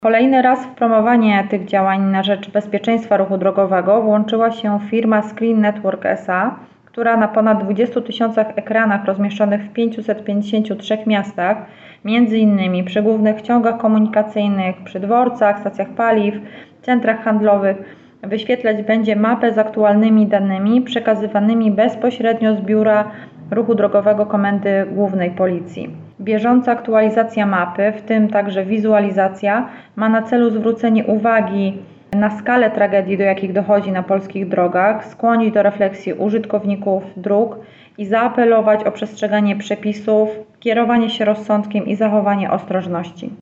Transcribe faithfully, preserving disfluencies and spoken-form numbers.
Kolejny raz w promowanie tych działań na rzecz bezpieczeństwa ruchu drogowego włączyła się firma Screen Network S A, która na ponad dwudziestu tysiącach ekranach rozmieszczonych w pięciuset pięćdziesięciu trzech miastach, między innymi przy głównych ciągach komunikacyjnych, przy dworcach, stacjach paliw, centrach handlowych, wyświetlać będzie mapę z aktualnymi danymi przekazywanymi bezpośrednio z biura ruchu drogowego Komendy Głównej Policji. Bieżąca aktualizacja mapy, w tym także wizualizacja, ma na celu zwrócenie uwagi na skalę tragedii, do jakich dochodzi na polskich drogach, skłonić do refleksji użytkowników dróg i zaapelować o przestrzeganie przepisów, kierowanie się rozsądkiem i zachowanie ostrożności.